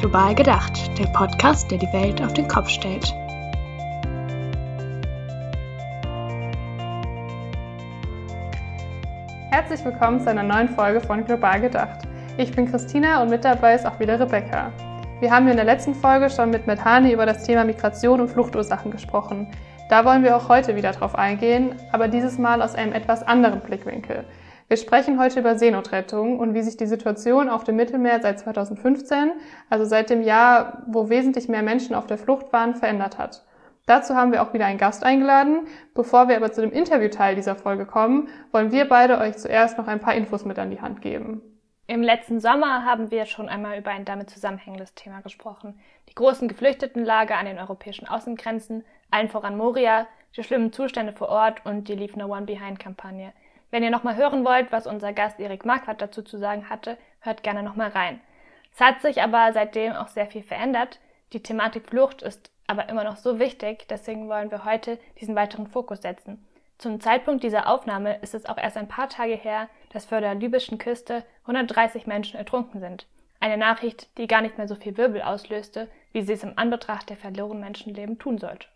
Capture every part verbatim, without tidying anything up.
Global gedacht, der Podcast, der die Welt auf den Kopf stellt. Herzlich willkommen zu einer neuen Folge von Global gedacht. Ich bin Christina und mit dabei ist auch wieder Rebecca. Wir haben in der letzten Folge schon mit Methani über das Thema Migration und Fluchtursachen gesprochen. Da wollen wir auch heute wieder drauf eingehen, aber dieses Mal aus einem etwas anderen Blickwinkel. Wir sprechen heute über Seenotrettung und wie sich die Situation auf dem Mittelmeer seit zweitausendfünfzehn, also seit dem Jahr, wo wesentlich mehr Menschen auf der Flucht waren, verändert hat. Dazu haben wir auch wieder einen Gast eingeladen. Bevor wir aber zu dem Interviewteil dieser Folge kommen, wollen wir beide euch zuerst noch ein paar Infos mit an die Hand geben. Im letzten Sommer haben wir schon einmal über ein damit zusammenhängendes Thema gesprochen. Die großen Geflüchtetenlager an den europäischen Außengrenzen, allen voran Moria, die schlimmen Zustände vor Ort und die Leave No One Behind-Kampagne. Wenn ihr nochmal hören wollt, was unser Gast Erik Marquardt dazu zu sagen hatte, hört gerne nochmal rein. Es hat sich aber seitdem auch sehr viel verändert. Die Thematik Flucht ist aber immer noch so wichtig, deswegen wollen wir heute diesen weiteren Fokus setzen. Zum Zeitpunkt dieser Aufnahme ist es auch erst ein paar Tage her, dass vor der libyschen Küste hundertdreißig Menschen ertrunken sind. Eine Nachricht, die gar nicht mehr so viel Wirbel auslöste, wie sie es im Anbetracht der verlorenen Menschenleben tun sollte.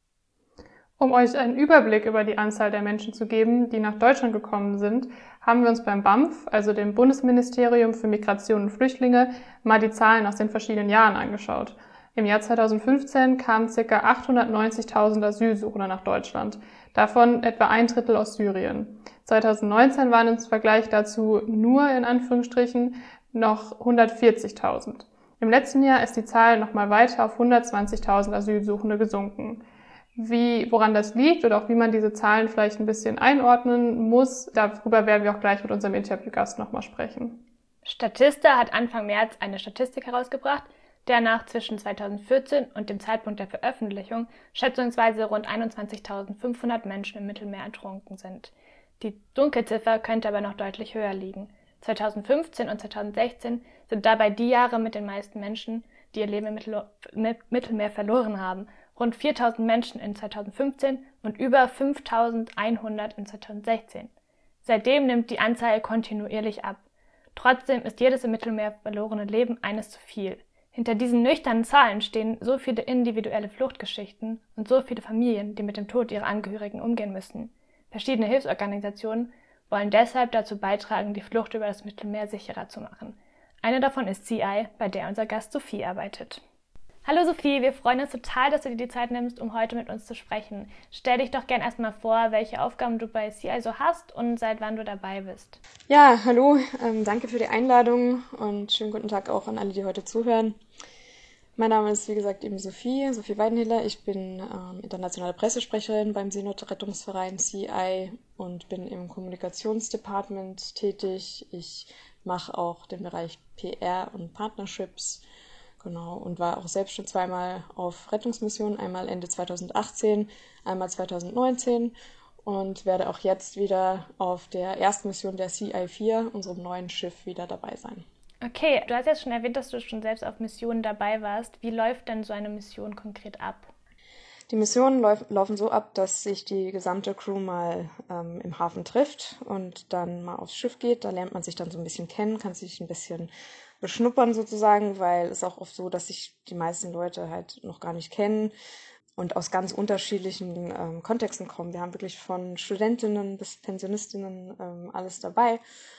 Um euch einen Überblick über die Anzahl der Menschen zu geben, die nach Deutschland gekommen sind, haben wir uns beim B A M F, also dem Bundesministerium für Migration und Flüchtlinge, mal die Zahlen aus den verschiedenen Jahren angeschaut. Im Jahr zweitausendfünfzehn kamen ca. achthundertneunzigtausend Asylsuchende nach Deutschland, davon etwa ein Drittel aus Syrien. zweitausendneunzehn waren im Vergleich dazu nur in Anführungsstrichen noch hundertvierzigtausend. Im letzten Jahr ist die Zahl nochmal weiter auf hundertzwanzigtausend Asylsuchende gesunken. Wie, woran das liegt oder auch wie man diese Zahlen vielleicht ein bisschen einordnen muss, darüber werden wir auch gleich mit unserem Interviewgast nochmal sprechen. Statista hat Anfang März eine Statistik herausgebracht, der nach zwischen zweitausendvierzehn und dem Zeitpunkt der Veröffentlichung schätzungsweise rund einundzwanzigtausendfünfhundert Menschen im Mittelmeer ertrunken sind. Die Dunkelziffer könnte aber noch deutlich höher liegen. zweitausendfünfzehn und zweitausendsechzehn sind dabei die Jahre mit den meisten Menschen, die ihr Leben im Mittel- Mittelmeer verloren haben. Rund viertausend Menschen in zweitausendfünfzehn und über fünftausendeinhundert in zweitausendsechzehn. Seitdem nimmt die Anzahl kontinuierlich ab. Trotzdem ist jedes im Mittelmeer verlorene Leben eines zu viel. Hinter diesen nüchternen Zahlen stehen so viele individuelle Fluchtgeschichten und so viele Familien, die mit dem Tod ihrer Angehörigen umgehen müssen. Verschiedene Hilfsorganisationen wollen deshalb dazu beitragen, die Flucht über das Mittelmeer sicherer zu machen. Eine davon ist C I, bei der unser Gast Sophie arbeitet. Hallo Sophie, wir freuen uns total, dass du dir die Zeit nimmst, um heute mit uns zu sprechen. Stell dich doch gern erstmal vor, welche Aufgaben du bei C I so hast und seit wann du dabei bist. Ja, hallo, ähm, danke für die Einladung und schönen guten Tag auch an alle, die heute zuhören. Mein Name ist, wie gesagt, eben Sophie, Sophie Weidenhiller. Ich bin ähm, internationale Pressesprecherin beim Seenotrettungsverein C I und bin im Kommunikationsdepartment tätig. Ich mache auch den Bereich P R und Partnerships. Genau, und war auch selbst schon zweimal auf Rettungsmissionen, einmal Ende zweitausendachtzehn, einmal zweitausendneunzehn und werde auch jetzt wieder auf der ersten Mission der C I vier, unserem neuen Schiff, wieder dabei sein. Okay, du hast jetzt schon erwähnt, dass du schon selbst auf Missionen dabei warst. Wie läuft denn so eine Mission konkret ab? Die Missionen lauf, laufen so ab, dass sich die gesamte Crew mal ähm, im Hafen trifft und dann mal aufs Schiff geht. Da lernt man sich dann so ein bisschen kennen, kann sich ein bisschen beschnuppern sozusagen, weil es auch oft so, dass sich die meisten Leute halt noch gar nicht kennen und aus ganz unterschiedlichen ähm, Kontexten kommen. Wir haben wirklich von Studentinnen bis Pensionistinnen ähm, alles dabei.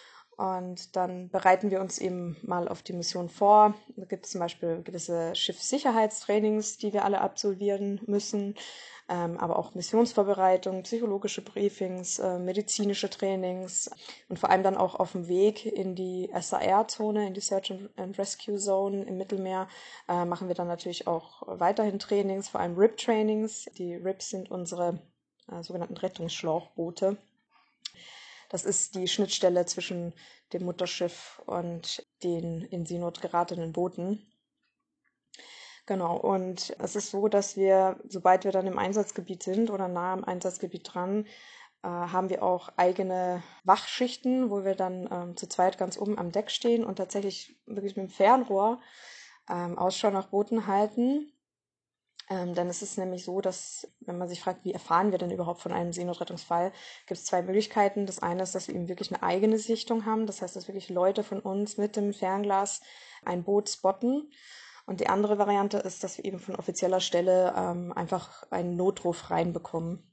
Und dann bereiten wir uns eben mal auf die Mission vor. Da gibt es zum Beispiel gewisse Schiffssicherheitstrainings, die wir alle absolvieren müssen, ähm, aber auch Missionsvorbereitung, psychologische Briefings, äh, medizinische Trainings und vor allem dann auch auf dem Weg in die S A R-Zone, in die Search and Rescue Zone im Mittelmeer, äh, machen wir dann natürlich auch weiterhin Trainings, vor allem R I P-Trainings. Die R I Ps sind unsere äh, sogenannten Rettungsschlauchboote. Das ist die Schnittstelle zwischen dem Mutterschiff und den in Seenot geratenen Booten. Genau, und es ist so, dass wir, sobald wir dann im Einsatzgebiet sind oder nah am Einsatzgebiet dran, äh, haben wir auch eigene Wachschichten, wo wir dann ähm, zu zweit ganz oben am Deck stehen und tatsächlich wirklich mit dem Fernrohr ähm, Ausschau nach Booten halten. Ähm, denn es ist nämlich so, dass, wenn man sich fragt, wie erfahren wir denn überhaupt von einem Seenotrettungsfall, gibt es zwei Möglichkeiten. Das eine ist, dass wir eben wirklich eine eigene Sichtung haben. Das heißt, dass wirklich Leute von uns mit dem Fernglas ein Boot spotten. Und die andere Variante ist, dass wir eben von offizieller Stelle ähm, einfach einen Notruf reinbekommen.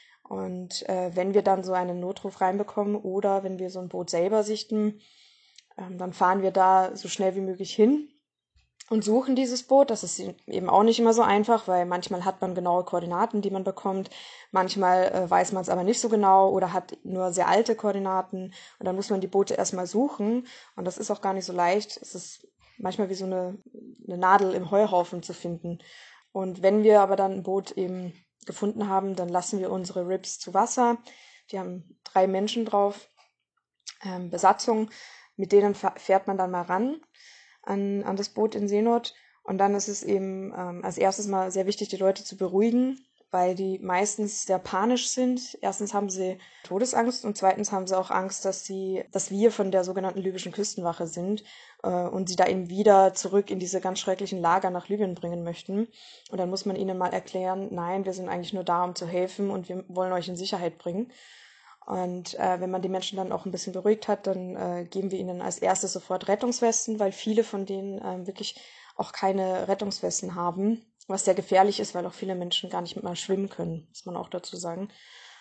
Und äh, wenn wir dann so einen Notruf reinbekommen oder wenn wir so ein Boot selber sichten, ähm, dann fahren wir da so schnell wie möglich hin und suchen dieses Boot. Das ist eben auch nicht immer so einfach, weil manchmal hat man genaue Koordinaten, die man bekommt. Manchmal äh, weiß man es aber nicht so genau oder hat nur sehr alte Koordinaten. Und dann muss man die Boote erstmal suchen. Und das ist auch gar nicht so leicht. Es ist manchmal wie so eine, eine Nadel im Heuhaufen zu finden. Und wenn wir aber dann ein Boot eben gefunden haben, dann lassen wir unsere R I Ps zu Wasser. Wir haben drei Menschen drauf, ähm, Besatzung. Mit denen fährt man dann mal ran an, an das Boot in Seenot. Und dann ist es eben ähm, als erstes mal sehr wichtig, die Leute zu beruhigen, weil die meistens sehr panisch sind. Erstens haben sie Todesangst und zweitens haben sie auch Angst, dass sie, dass wir von der sogenannten libyschen Küstenwache sind äh, und sie da eben wieder zurück in diese ganz schrecklichen Lager nach Libyen bringen möchten. Und dann muss man ihnen mal erklären, nein, wir sind eigentlich nur da, um zu helfen und wir wollen euch in Sicherheit bringen. Und äh, wenn man die Menschen dann auch ein bisschen beruhigt hat, dann äh, geben wir ihnen als erstes sofort Rettungswesten, weil viele von denen äh, wirklich auch keine Rettungswesten haben, was sehr gefährlich ist, weil auch viele Menschen gar nicht mal schwimmen können, muss man auch dazu sagen.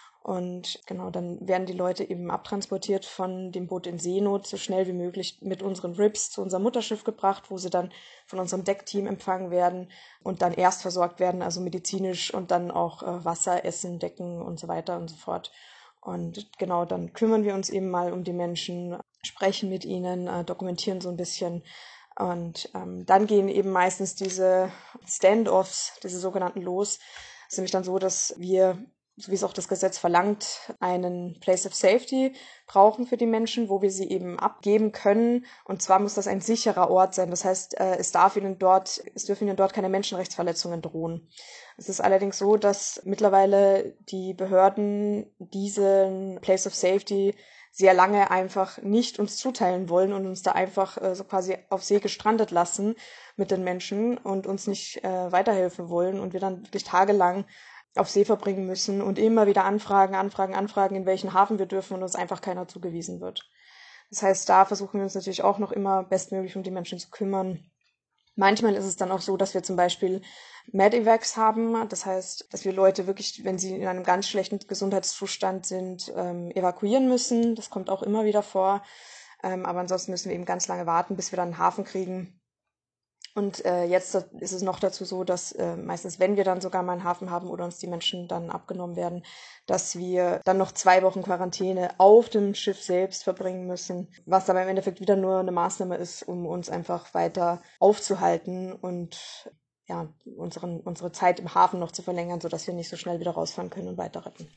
Und genau, dann werden die Leute eben abtransportiert von dem Boot in Seenot so schnell wie möglich mit unseren R I Ps zu unserem Mutterschiff gebracht, wo sie dann von unserem Deckteam empfangen werden und dann erst versorgt werden, also medizinisch und dann auch äh, Wasser, Essen, Decken und so weiter und so fort. Und genau, dann kümmern wir uns eben mal um die Menschen, sprechen mit ihnen, äh, dokumentieren so ein bisschen. Und ähm, dann gehen eben meistens diese Stand-offs, diese sogenannten los. Es ist nämlich dann so, dass wir, so wie es auch das Gesetz verlangt, einen Place of Safety brauchen für die Menschen, wo wir sie eben abgeben können. Und zwar muss das ein sicherer Ort sein. Das heißt, äh, es darf ihnen dort, es dürfen ihnen dort keine Menschenrechtsverletzungen drohen. Es ist allerdings so, dass mittlerweile die Behörden diesen Place of Safety sehr lange einfach nicht uns zuteilen wollen und uns da einfach äh, so quasi auf See gestrandet lassen mit den Menschen und uns nicht äh, weiterhelfen wollen und wir dann wirklich tagelang auf See verbringen müssen und immer wieder anfragen, anfragen, anfragen, in welchen Hafen wir dürfen und uns einfach keiner zugewiesen wird. Das heißt, da versuchen wir uns natürlich auch noch immer bestmöglich um die Menschen zu kümmern. Manchmal ist es dann auch so, dass wir zum Beispiel Medivacs haben. Das heißt, dass wir Leute wirklich, wenn sie in einem ganz schlechten Gesundheitszustand sind, ähm, evakuieren müssen. Das kommt auch immer wieder vor. Ähm, aber ansonsten müssen wir eben ganz lange warten, bis wir dann einen Hafen kriegen. Und äh, jetzt ist es noch dazu so, dass äh, meistens, wenn wir dann sogar mal einen Hafen haben oder uns die Menschen dann abgenommen werden, dass wir dann noch zwei Wochen Quarantäne auf dem Schiff selbst verbringen müssen, was aber im Endeffekt wieder nur eine Maßnahme ist, um uns einfach weiter aufzuhalten und ja, unseren, unsere Zeit im Hafen noch zu verlängern, sodass wir nicht so schnell wieder rausfahren können und weiter retten.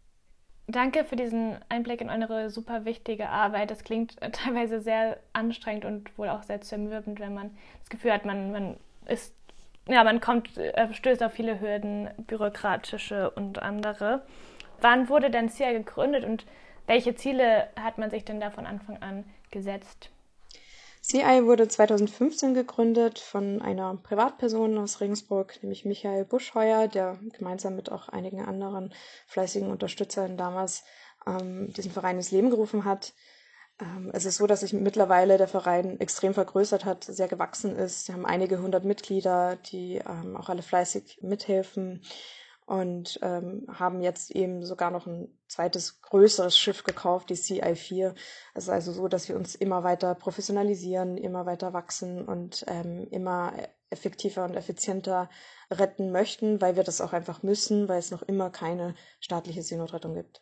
Danke für diesen Einblick in eure super wichtige Arbeit. Das klingt teilweise sehr anstrengend und wohl auch sehr zermürbend, wenn man das Gefühl hat, man, man ist, ja, man kommt, stößt auf viele Hürden, bürokratische und andere. Wann wurde denn S I A gegründet und welche Ziele hat man sich denn da von Anfang an gesetzt? S I A wurde zweitausendfünfzehn gegründet von einer Privatperson aus Regensburg, nämlich Michael Buschheuer, der gemeinsam mit auch einigen anderen fleißigen Unterstützern damals ähm, diesen Verein ins Leben gerufen hat. Ähm, es ist so, dass sich mittlerweile der Verein extrem vergrößert hat, sehr gewachsen ist. Wir haben einige hundert Mitglieder, die ähm, auch alle fleißig mithelfen und ähm, haben jetzt eben sogar noch ein zweites größeres Schiff gekauft, die C I vier. Es ist also so, dass wir uns immer weiter professionalisieren, immer weiter wachsen und ähm, immer effektiver und effizienter retten möchten, weil wir das auch einfach müssen, weil es noch immer keine staatliche Seenotrettung gibt.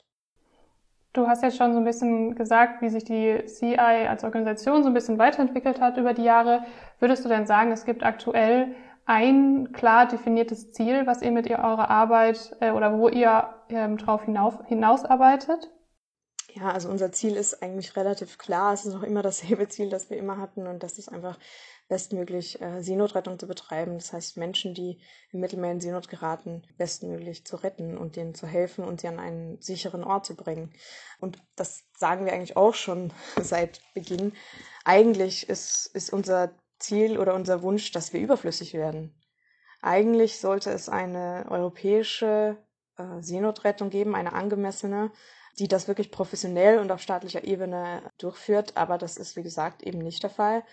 Du hast jetzt schon so ein bisschen gesagt, wie sich die C I als Organisation so ein bisschen weiterentwickelt hat über die Jahre. Würdest du denn sagen, es gibt aktuell ein klar definiertes Ziel, was ihr mit ihr, eurer Arbeit äh, oder wo ihr ähm, drauf hinauf, hinausarbeitet? Ja, also unser Ziel ist eigentlich relativ klar. Es ist noch immer dasselbe Ziel, das wir immer hatten und das ist einfach bestmöglich äh, Seenotrettung zu betreiben. Das heißt, Menschen, die im Mittelmeer in Seenot geraten, bestmöglich zu retten und denen zu helfen und sie an einen sicheren Ort zu bringen. Und das sagen wir eigentlich auch schon seit Beginn. Eigentlich ist, ist unser Ziel oder unser Wunsch, dass wir überflüssig werden. Eigentlich sollte es eine europäische äh, Seenotrettung geben, eine angemessene, die das wirklich professionell und auf staatlicher Ebene durchführt. Aber das ist, wie gesagt, eben nicht der Fall.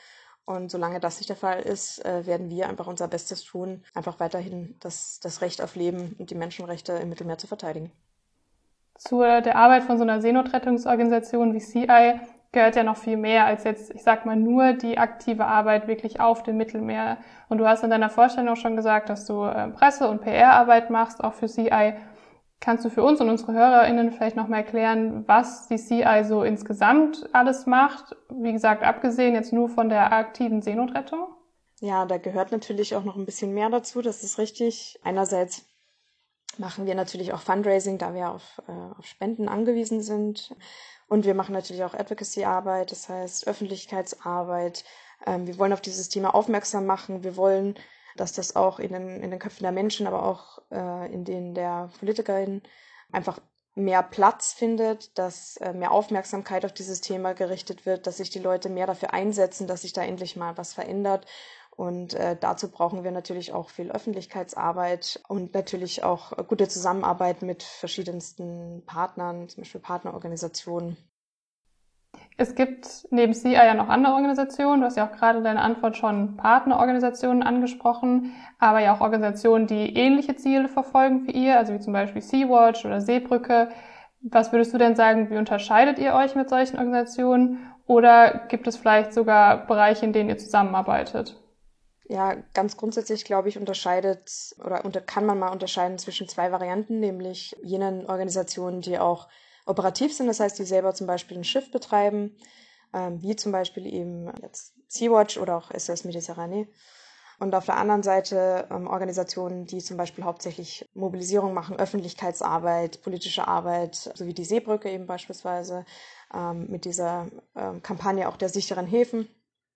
Und solange das nicht der Fall ist, werden wir einfach unser Bestes tun, einfach weiterhin das, das Recht auf Leben und die Menschenrechte im Mittelmeer zu verteidigen. Zu der Arbeit von so einer Seenotrettungsorganisation wie Sea Eye gehört ja noch viel mehr als jetzt, ich sag mal, nur die aktive Arbeit wirklich auf dem Mittelmeer. Und du hast in deiner Vorstellung auch schon gesagt, dass du äh, Presse- und P R-Arbeit machst, auch für Sea Eye. Kannst du für uns und unsere HörerInnen vielleicht noch mal erklären, was die Sea Eye so insgesamt alles macht? Wie gesagt, abgesehen jetzt nur von der aktiven Seenotrettung? Ja, da gehört natürlich auch noch ein bisschen mehr dazu, das ist richtig. Einerseits machen wir natürlich auch Fundraising, da wir auf, äh, auf Spenden angewiesen sind. Und wir machen natürlich auch Advocacy-Arbeit, das heißt Öffentlichkeitsarbeit. Ähm, wir wollen auf dieses Thema aufmerksam machen. Wir wollen, dass das auch in den, in den Köpfen der Menschen, aber auch äh, in denen der PolitikerInnen einfach mehr Platz findet, dass äh, mehr Aufmerksamkeit auf dieses Thema gerichtet wird, dass sich die Leute mehr dafür einsetzen, dass sich da endlich mal was verändert. Und äh, dazu brauchen wir natürlich auch viel Öffentlichkeitsarbeit und natürlich auch gute Zusammenarbeit mit verschiedensten Partnern, zum Beispiel Partnerorganisationen. Es gibt neben Sea Eye ja noch andere Organisationen. Du hast ja auch gerade in deiner Antwort schon Partnerorganisationen angesprochen, aber ja auch Organisationen, die ähnliche Ziele verfolgen wie ihr, also wie zum Beispiel Sea-Watch oder Seebrücke. Was würdest du denn sagen, wie unterscheidet ihr euch mit solchen Organisationen? Oder gibt es vielleicht sogar Bereiche, in denen ihr zusammenarbeitet? Ja, ganz grundsätzlich, glaube ich, unterscheidet oder unter, kann man mal unterscheiden zwischen zwei Varianten, nämlich jenen Organisationen, die auch operativ sind, das heißt, die selber zum Beispiel ein Schiff betreiben, ähm, wie zum Beispiel eben jetzt Sea-Watch oder auch S O S Mediterranee. Und auf der anderen Seite ähm, Organisationen, die zum Beispiel hauptsächlich Mobilisierung machen, Öffentlichkeitsarbeit, politische Arbeit, so wie die Seebrücke eben beispielsweise, ähm, mit dieser ähm, Kampagne auch der sicheren Häfen.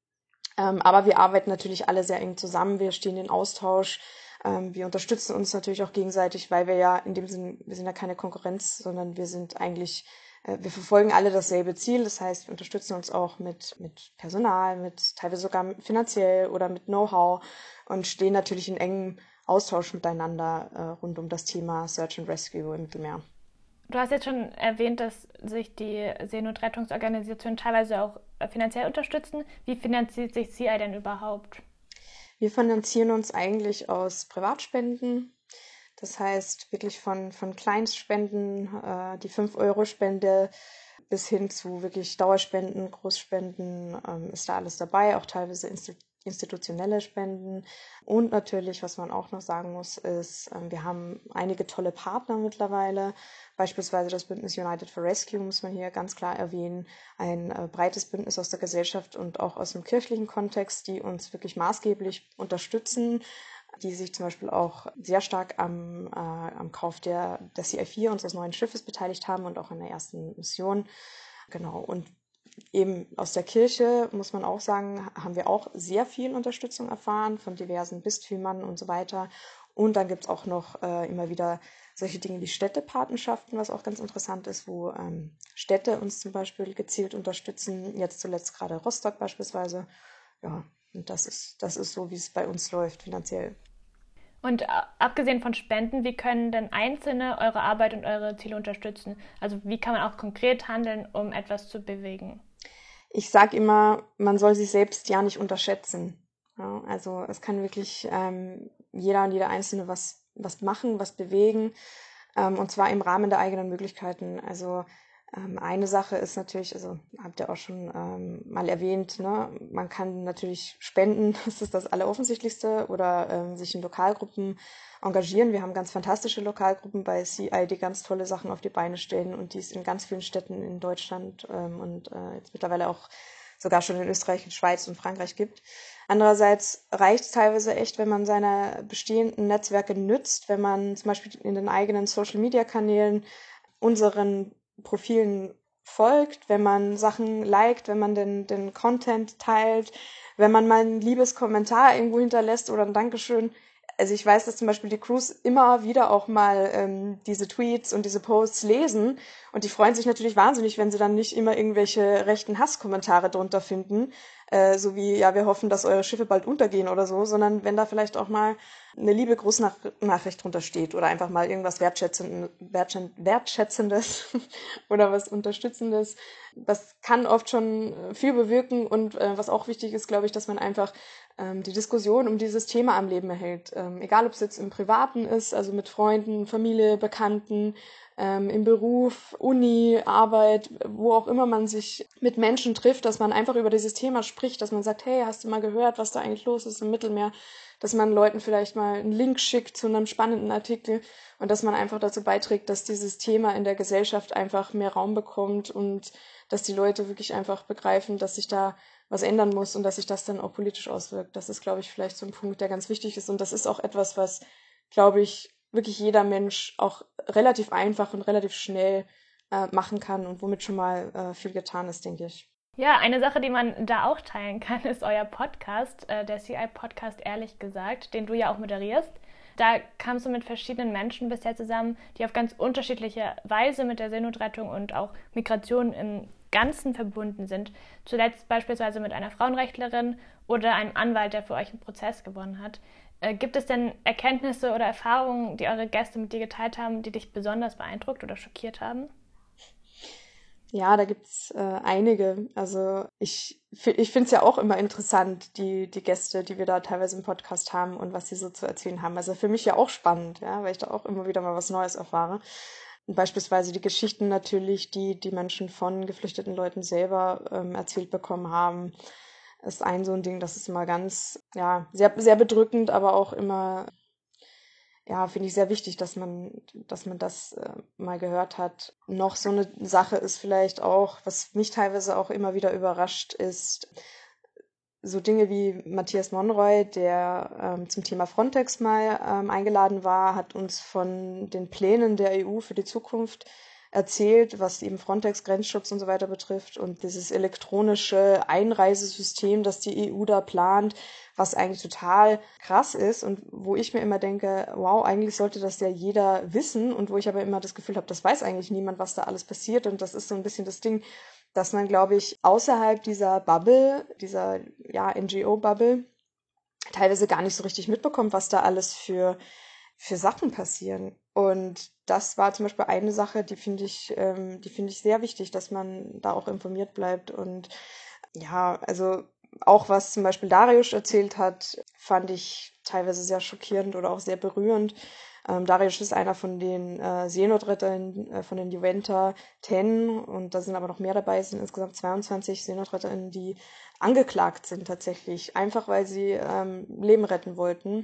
Ähm, aber wir arbeiten natürlich alle sehr eng zusammen, wir stehen in Austausch. Wir unterstützen uns natürlich auch gegenseitig, weil wir ja in dem Sinne, wir sind ja keine Konkurrenz, sondern wir sind eigentlich, wir verfolgen alle dasselbe Ziel. Das heißt, wir unterstützen uns auch mit, mit Personal, mit teilweise sogar finanziell oder mit Know-how und stehen natürlich in engem Austausch miteinander äh, rund um das Thema Search and Rescue im Mittelmeer. Du hast jetzt schon erwähnt, dass sich die Seenotrettungsorganisationen teilweise auch finanziell unterstützen. Wie finanziert sich Sea Eye denn überhaupt? Wir finanzieren uns eigentlich aus Privatspenden. Das heißt wirklich von, von Kleinstspenden, äh, die fünf-Euro-Spende bis hin zu wirklich Dauerspenden, Großspenden ähm, ist da alles dabei, auch teilweise institu- institutionelle Spenden. Und natürlich, was man auch noch sagen muss, ist, ähm, wir haben einige tolle Partner mittlerweile. Beispielsweise das Bündnis United for Rescue muss man hier ganz klar erwähnen. Ein äh, breites Bündnis aus der Gesellschaft und auch aus dem kirchlichen Kontext, die uns wirklich maßgeblich unterstützen, die sich zum Beispiel auch sehr stark am, äh, am Kauf der, der C I vier, unseres neuen Schiffes, beteiligt haben und auch in der ersten Mission. Genau. Und eben aus der Kirche, muss man auch sagen, haben wir auch sehr viel Unterstützung erfahren von diversen Bistümern und so weiter. Und dann gibt es auch noch äh, immer wieder solche Dinge wie Städtepatenschaften, was auch ganz interessant ist, wo ähm, Städte uns zum Beispiel gezielt unterstützen. Jetzt zuletzt gerade Rostock beispielsweise. Ja, und das ist, das ist so, wie es bei uns läuft finanziell. Und abgesehen von Spenden, wie können denn Einzelne eure Arbeit und eure Ziele unterstützen? Also wie kann man auch konkret handeln, um etwas zu bewegen? Ich sage immer, man soll sich selbst ja nicht unterschätzen. Ja, also es kann wirklich ähm, jeder und jede Einzelne was, was machen, was bewegen, ähm, und zwar im Rahmen der eigenen Möglichkeiten. Also ähm, eine Sache ist natürlich, also habt ihr auch schon ähm, mal erwähnt, ne? Man kann natürlich spenden, das ist das Alleroffensichtlichste, oder ähm, sich in Lokalgruppen engagieren. Wir haben ganz fantastische Lokalgruppen bei Sea Eye, die ganz tolle Sachen auf die Beine stellen und die es in ganz vielen Städten in Deutschland ähm, und äh, jetzt mittlerweile auch sogar schon in Österreich, in Schweiz und Frankreich gibt. Andererseits reicht es teilweise echt, wenn man seine bestehenden Netzwerke nützt, wenn man zum Beispiel in den eigenen Social-Media-Kanälen unseren Profilen folgt, wenn man Sachen liked, wenn man den, den Content teilt, wenn man mal ein liebes Kommentar irgendwo hinterlässt oder ein Dankeschön. Also ich weiß, dass zum Beispiel die Crews immer wieder auch mal ähm, diese Tweets und diese Posts lesen und die freuen sich natürlich wahnsinnig, wenn sie dann nicht immer irgendwelche rechten Hasskommentare drunter finden. äh, so wie, ja, wir hoffen, dass eure Schiffe bald untergehen oder so, sondern wenn da vielleicht auch mal eine liebe Grußnachricht drunter steht oder einfach mal irgendwas Wertschätzendes, Wertschätzendes oder was Unterstützendes. Das kann oft schon viel bewirken und äh, was auch wichtig ist, glaube ich, dass man einfach ähm, die Diskussion um dieses Thema am Leben erhält. Ähm, egal, ob es jetzt im Privaten ist, also mit Freunden, Familie, Bekannten, ähm, im Beruf, Uni, Arbeit, wo auch immer man sich mit Menschen trifft, dass man einfach über dieses Thema spricht, dass man sagt, hey, hast du mal gehört, was da eigentlich los ist im Mittelmeer? Dass man Leuten vielleicht mal einen Link schickt zu einem spannenden Artikel und dass man einfach dazu beiträgt, dass dieses Thema in der Gesellschaft einfach mehr Raum bekommt und dass die Leute wirklich einfach begreifen, dass sich da was ändern muss und dass sich das dann auch politisch auswirkt. Das ist, glaube ich, vielleicht so ein Punkt, der ganz wichtig ist. Und das ist auch etwas, was, glaube ich, wirklich jeder Mensch auch relativ einfach und relativ schnell äh, machen kann und womit schon mal äh, viel getan ist, denke ich. Ja, eine Sache, die man da auch teilen kann, ist euer Podcast, äh, der C I-Podcast Ehrlich gesagt, den du ja auch moderierst. Da kamst du mit verschiedenen Menschen bisher zusammen, die auf ganz unterschiedliche Weise mit der Seenotrettung und auch Migration im Ganzen verbunden sind. Zuletzt beispielsweise mit einer Frauenrechtlerin oder einem Anwalt, der für euch einen Prozess gewonnen hat. Äh, gibt es denn Erkenntnisse oder Erfahrungen, die eure Gäste mit dir geteilt haben, die dich besonders beeindruckt oder schockiert haben? Ja, da gibt's äh, einige. Also ich, ich finde es ja auch immer interessant, die, die Gäste, die wir da teilweise im Podcast haben und was sie so zu erzählen haben. Also für mich ja auch spannend, ja, weil ich da auch immer wieder mal was Neues erfahre. Und beispielsweise die Geschichten natürlich, die die Menschen von geflüchteten Leuten selber ähm, erzählt bekommen haben, ist ein so ein Ding, das ist immer ganz, ja, sehr, sehr bedrückend, aber auch immer, ja, finde ich sehr wichtig, dass man, dass man das äh, mal gehört hat. Noch so eine Sache ist vielleicht auch, was mich teilweise auch immer wieder überrascht, ist so Dinge wie Matthias Monroy, der ähm, zum Thema Frontex mal ähm, eingeladen war, hat uns von den Plänen der E U für die Zukunft erzählt, was eben Frontex, Grenzschutz und so weiter betrifft und dieses elektronische Einreisesystem, das die E U da plant, was eigentlich total krass ist und wo ich mir immer denke, wow, eigentlich sollte das ja jeder wissen und wo ich aber immer das Gefühl habe, das weiß eigentlich niemand, was da alles passiert und das ist so ein bisschen das Ding, dass man, glaube ich, außerhalb dieser Bubble, dieser ja N G O-Bubble, teilweise gar nicht so richtig mitbekommt, was da alles für, für Sachen passieren. Und das war zum Beispiel eine Sache, die finde ich, ähm, die finde ich sehr wichtig, dass man da auch informiert bleibt. Und ja, also auch was zum Beispiel Darius erzählt hat, fand ich teilweise sehr schockierend oder auch sehr berührend. Ähm, Darius ist einer von den äh, Seenotrettern äh, von den Juventa zehn und da sind aber noch mehr dabei, es sind insgesamt zweiundzwanzig SeenotretterInnen, die angeklagt sind tatsächlich, einfach weil sie ähm, Leben retten wollten.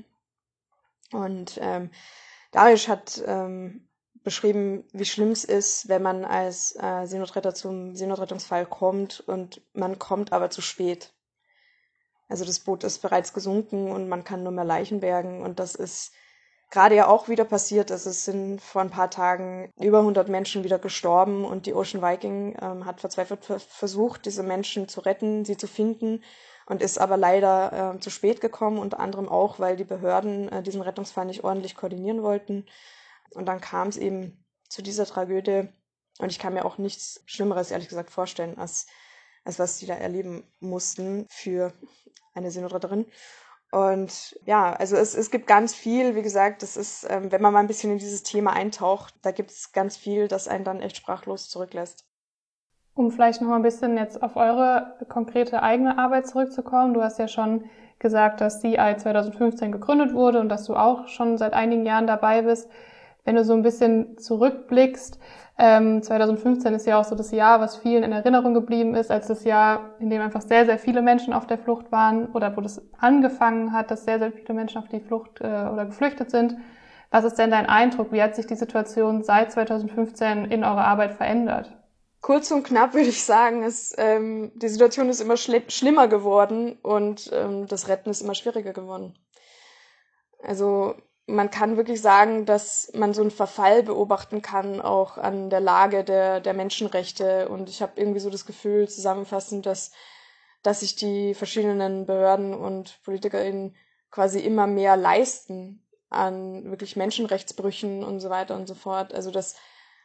Und ähm, Darius hat ähm, beschrieben, wie schlimm es ist, wenn man als äh, Seenotretter zum Seenotrettungsfall kommt und man kommt aber zu spät. Also das Boot ist bereits gesunken und man kann nur mehr Leichen bergen und das ist gerade ja auch wieder passiert. Also es sind vor ein paar Tagen über hundert Menschen wieder gestorben und die Ocean Viking ähm, hat verzweifelt ver- versucht, diese Menschen zu retten, sie zu finden und ist aber leider äh, zu spät gekommen, unter anderem auch, weil die Behörden äh, diesen Rettungsfall nicht ordentlich koordinieren wollten. Und dann kam es eben zu dieser Tragödie und ich kann mir auch nichts Schlimmeres, ehrlich gesagt, vorstellen, als, als was die da erleben mussten für eine Seenotretterin. Und ja, also es, es gibt ganz viel, wie gesagt, das ist, ähm, wenn man mal ein bisschen in dieses Thema eintaucht, da gibt es ganz viel, das einen dann echt sprachlos zurücklässt. Um vielleicht noch mal ein bisschen jetzt auf eure konkrete eigene Arbeit zurückzukommen. Du hast ja schon gesagt, dass C I zwanzig fünfzehn gegründet wurde und dass du auch schon seit einigen Jahren dabei bist. Wenn du so ein bisschen zurückblickst, ähm, zwanzig fünfzehn ist ja auch so das Jahr, was vielen in Erinnerung geblieben ist, als das Jahr, in dem einfach sehr, sehr viele Menschen auf der Flucht waren oder wo das angefangen hat, dass sehr, sehr viele Menschen auf die Flucht äh, oder geflüchtet sind. Was ist denn dein Eindruck? Wie hat sich die Situation seit zwanzig fünfzehn in eurer Arbeit verändert? Kurz und knapp würde ich sagen, ist, ähm, die Situation ist immer schl- schlimmer geworden und ähm, das Retten ist immer schwieriger geworden. Also man kann wirklich sagen, dass man so einen Verfall beobachten kann, auch an der Lage der, der Menschenrechte. Und ich habe irgendwie so das Gefühl, zusammenfassend, dass, dass sich die verschiedenen Behörden und PolitikerInnen quasi immer mehr leisten an wirklich Menschenrechtsbrüchen und so weiter und so fort. Also dass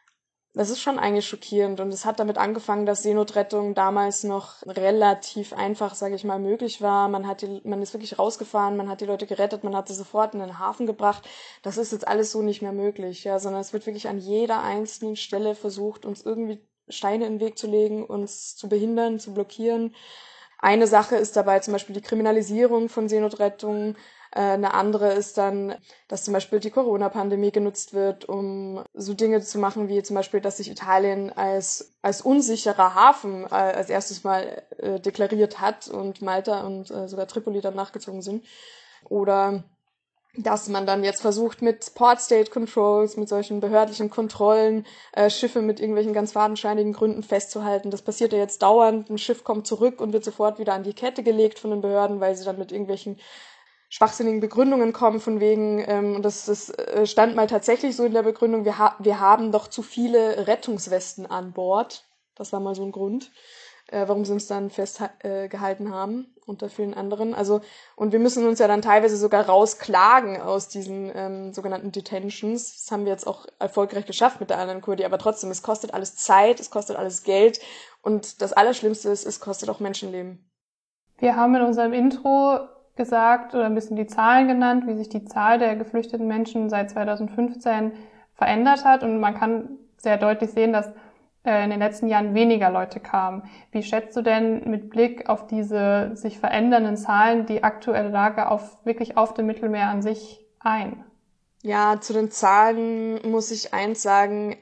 Das ist schon eigentlich schockierend und es hat damit angefangen, dass Seenotrettung damals noch relativ einfach, sage ich mal, möglich war. Man hat die, man ist wirklich rausgefahren, man hat die Leute gerettet, man hat sie sofort in den Hafen gebracht. Das ist jetzt alles so nicht mehr möglich, ja, sondern es wird wirklich an jeder einzelnen Stelle versucht, uns irgendwie Steine in den Weg zu legen, uns zu behindern, zu blockieren. Eine Sache ist dabei zum Beispiel die Kriminalisierung von Seenotrettung. Eine andere ist dann, dass zum Beispiel die Corona-Pandemie genutzt wird, um so Dinge zu machen, wie zum Beispiel, dass sich Italien als als unsicherer Hafen äh, als erstes mal äh, deklariert hat und Malta und äh, sogar Tripoli dann nachgezogen sind. Oder dass man dann jetzt versucht, mit Port State Controls, mit solchen behördlichen Kontrollen, äh, Schiffe mit irgendwelchen ganz fadenscheinigen Gründen festzuhalten. Das passiert ja jetzt dauernd. Ein Schiff kommt zurück und wird sofort wieder an die Kette gelegt von den Behörden, weil sie dann mit irgendwelchen schwachsinnigen Begründungen kommen, von wegen, ähm, und das, das äh, stand mal tatsächlich so in der Begründung, wir, ha- wir haben doch zu viele Rettungswesten an Bord. Das war mal so ein Grund, äh, warum sie uns dann festgehalten äh, haben, unter vielen anderen. Also, und wir müssen uns ja dann teilweise sogar rausklagen aus diesen ähm, sogenannten Detentions. Das haben wir jetzt auch erfolgreich geschafft mit der anderen Kurdi, aber trotzdem, es kostet alles Zeit, es kostet alles Geld und das Allerschlimmste ist, es kostet auch Menschenleben. Wir haben in unserem Intro gesagt oder ein bisschen die Zahlen genannt, wie sich die Zahl der geflüchteten Menschen seit zweitausendfünfzehn verändert hat. Und man kann sehr deutlich sehen, dass äh, in den letzten Jahren weniger Leute kamen. Wie schätzt du denn mit Blick auf diese sich verändernden Zahlen die aktuelle Lage auf wirklich auf dem Mittelmeer an sich ein? Ja, zu den Zahlen muss ich eins sagen.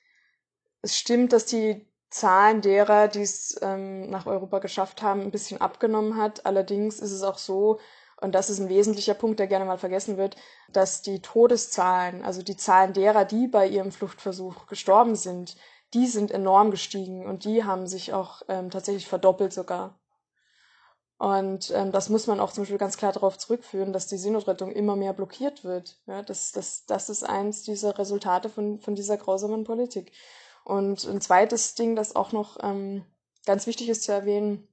Es stimmt, dass die Zahlen derer, die es ähm, nach Europa geschafft haben, ein bisschen abgenommen hat. Allerdings ist es auch so, und das ist ein wesentlicher Punkt, der gerne mal vergessen wird, dass die Todeszahlen, also die Zahlen derer, die bei ihrem Fluchtversuch gestorben sind, die sind enorm gestiegen und die haben sich auch ähm, tatsächlich verdoppelt sogar. Und ähm, das muss man auch zum Beispiel ganz klar darauf zurückführen, dass die Seenotrettung immer mehr blockiert wird. Ja, das, das, das ist eins dieser Resultate von, von dieser grausamen Politik. Und ein zweites Ding, das auch noch ähm, ganz wichtig ist zu erwähnen,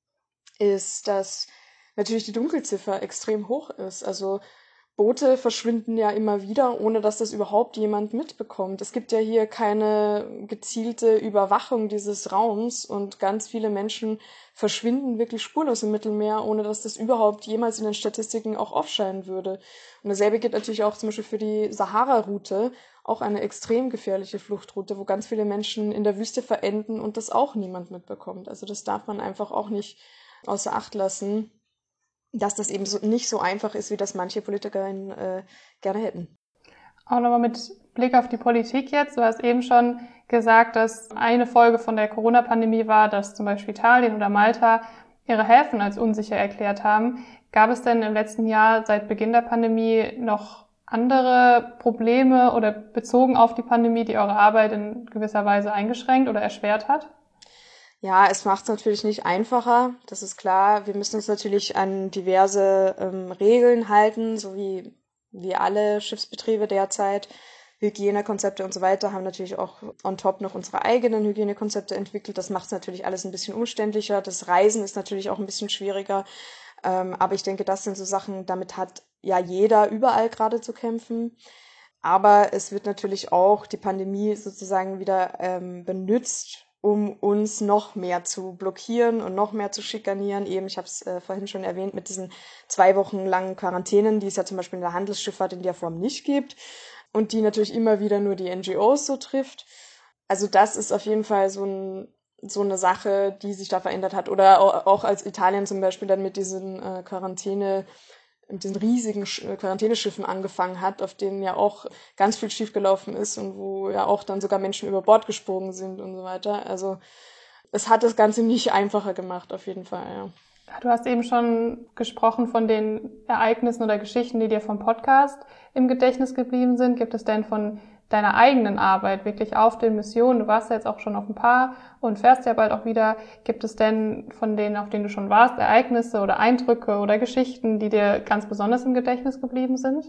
ist, dass natürlich die Dunkelziffer extrem hoch ist. Also Boote verschwinden ja immer wieder, ohne dass das überhaupt jemand mitbekommt. Es gibt ja hier keine gezielte Überwachung dieses Raums und ganz viele Menschen verschwinden wirklich spurlos im Mittelmeer, ohne dass das überhaupt jemals in den Statistiken auch aufscheinen würde. Und dasselbe gilt natürlich auch zum Beispiel für die Sahara-Route, auch eine extrem gefährliche Fluchtroute, wo ganz viele Menschen in der Wüste verenden und das auch niemand mitbekommt. Also das darf man einfach auch nicht außer Acht lassen, dass das eben so nicht so einfach ist, wie das manche Politikerinnen äh, gerne hätten. Auch nochmal mit Blick auf die Politik jetzt. Du hast eben schon gesagt, dass eine Folge von der Corona-Pandemie war, dass zum Beispiel Italien oder Malta ihre Häfen als unsicher erklärt haben. Gab es denn im letzten Jahr seit Beginn der Pandemie noch andere Probleme oder bezogen auf die Pandemie, die eure Arbeit in gewisser Weise eingeschränkt oder erschwert hat? Ja, es macht es natürlich nicht einfacher, das ist klar. Wir müssen uns natürlich an diverse ähm, Regeln halten, so wie, wie alle Schiffsbetriebe derzeit. Hygienekonzepte und so weiter, haben natürlich auch on top noch unsere eigenen Hygienekonzepte entwickelt. Das macht es natürlich alles ein bisschen umständlicher. Das Reisen ist natürlich auch ein bisschen schwieriger. Ähm, aber ich denke, das sind so Sachen, damit hat ja jeder überall gerade zu kämpfen. Aber es wird natürlich auch die Pandemie sozusagen wieder ähm, benutzt, um uns noch mehr zu blockieren und noch mehr zu schikanieren. Eben, ich habe es äh, vorhin schon erwähnt, mit diesen zwei Wochen langen Quarantänen, die es ja zum Beispiel in der Handelsschifffahrt in der Form nicht gibt und die natürlich immer wieder nur die N G Os so trifft. Also das ist auf jeden Fall so, ein, so eine Sache, die sich da verändert hat. Oder auch als Italien zum Beispiel dann mit diesen äh, Quarantäne mit den riesigen Quarantäneschiffen angefangen hat, auf denen ja auch ganz viel schiefgelaufen ist und wo ja auch dann sogar Menschen über Bord gesprungen sind und so weiter. Also es hat das Ganze nicht einfacher gemacht, auf jeden Fall, ja. Du hast eben schon gesprochen von den Ereignissen oder Geschichten, die dir vom Podcast im Gedächtnis geblieben sind. Gibt es denn von deiner eigenen Arbeit wirklich auf den Missionen, du warst ja jetzt auch schon auf ein paar und fährst ja bald auch wieder, gibt es denn von denen, auf denen du schon warst, Ereignisse oder Eindrücke oder Geschichten, die dir ganz besonders im Gedächtnis geblieben sind?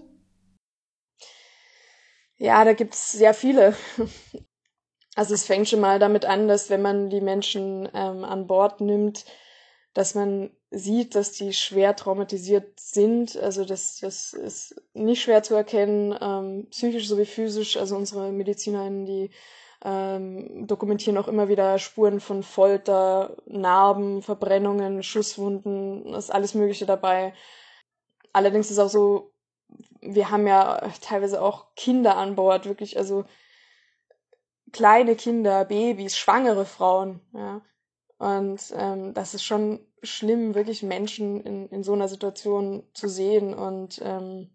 Ja, da gibt's sehr viele. Also es fängt schon mal damit an, dass wenn man die Menschen ähm, an Bord nimmt, dass man sieht, dass die schwer traumatisiert sind. Also das, das ist nicht schwer zu erkennen, ähm, psychisch sowie physisch. Also unsere MedizinerInnen, die ähm, dokumentieren auch immer wieder Spuren von Folter, Narben, Verbrennungen, Schusswunden, ist alles Mögliche dabei. Allerdings ist auch so, wir haben ja teilweise auch Kinder an Bord, wirklich, also kleine Kinder, Babys, schwangere Frauen, ja. Und ähm, das ist schon schlimm, wirklich Menschen in, in so einer Situation zu sehen. Und ähm,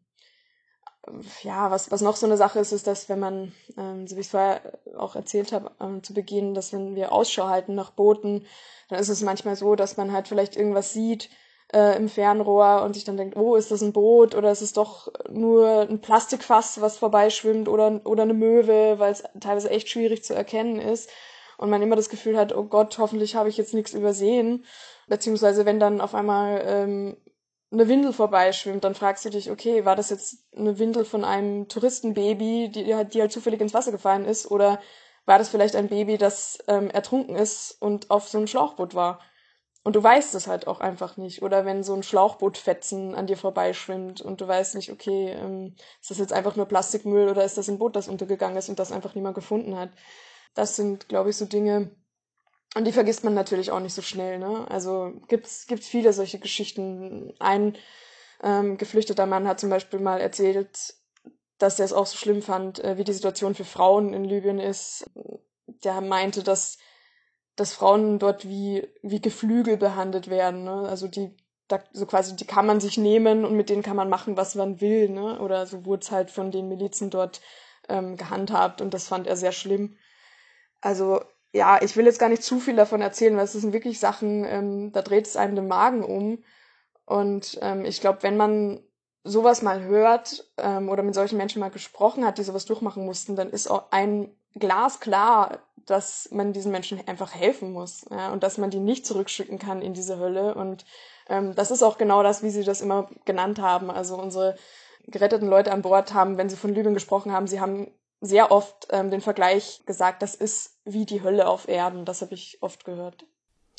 ja, was, was noch so eine Sache ist, ist, dass wenn man, ähm, so wie ich es vorher auch erzählt habe, ähm, zu Beginn, dass wenn wir Ausschau halten nach Booten, dann ist es manchmal so, dass man halt vielleicht irgendwas sieht äh, im Fernrohr und sich dann denkt, oh, ist das ein Boot oder ist es doch nur ein Plastikfass, was vorbeischwimmt oder, oder eine Möwe, weil es teilweise echt schwierig zu erkennen ist. Und man immer das Gefühl hat, oh Gott, hoffentlich habe ich jetzt nichts übersehen. Beziehungsweise wenn dann auf einmal ähm, eine Windel vorbeischwimmt, dann fragst du dich, okay, war das jetzt eine Windel von einem Touristenbaby, die, die halt zufällig ins Wasser gefallen ist, oder war das vielleicht ein Baby, das ähm, ertrunken ist und auf so einem Schlauchboot war? Und du weißt es halt auch einfach nicht. Oder wenn so ein Schlauchbootfetzen an dir vorbeischwimmt und du weißt nicht, okay, ähm, ist das jetzt einfach nur Plastikmüll oder ist das ein Boot, das untergegangen ist und das einfach niemand gefunden hat? Das sind, glaube ich, so Dinge, und die vergisst man natürlich auch nicht so schnell, ne? Also gibt's gibt's viele solche Geschichten. Ein ähm, geflüchteter Mann hat zum Beispiel mal erzählt, dass er es auch so schlimm fand, äh, wie die Situation für Frauen in Libyen ist. Der meinte, dass dass Frauen dort wie wie Geflügel behandelt werden, ne? Also die da, so quasi, die kann man sich nehmen und mit denen kann man machen, was man will, ne? Oder so wurde es halt von den Milizen dort ähm, gehandhabt, und das fand er sehr schlimm. Also, ja, ich will jetzt gar nicht zu viel davon erzählen, weil es sind wirklich Sachen, ähm, da dreht es einem den Magen um. Und ähm, ich glaube, wenn man sowas mal hört ähm, oder mit solchen Menschen mal gesprochen hat, die sowas durchmachen mussten, dann ist auch ein glasklar, dass man diesen Menschen einfach helfen muss, ja, und dass man die nicht zurückschicken kann in diese Hölle. Und ähm, das ist auch genau das, wie sie das immer genannt haben. Also unsere geretteten Leute an Bord haben, wenn sie von Libyen gesprochen haben, sie haben sehr oft ähm, den Vergleich gesagt, das ist wie die Hölle auf Erden. Das habe ich oft gehört.